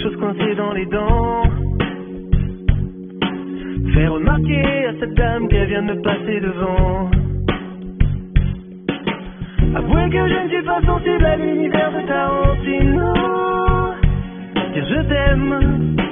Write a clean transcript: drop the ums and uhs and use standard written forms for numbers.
quelque chose coincé dans les dents. Faire remarquer à cette dame qu'elle vient de passer devant. Avouer que je ne suis pas sensible à l'univers de Tarantino. Dire je t'aime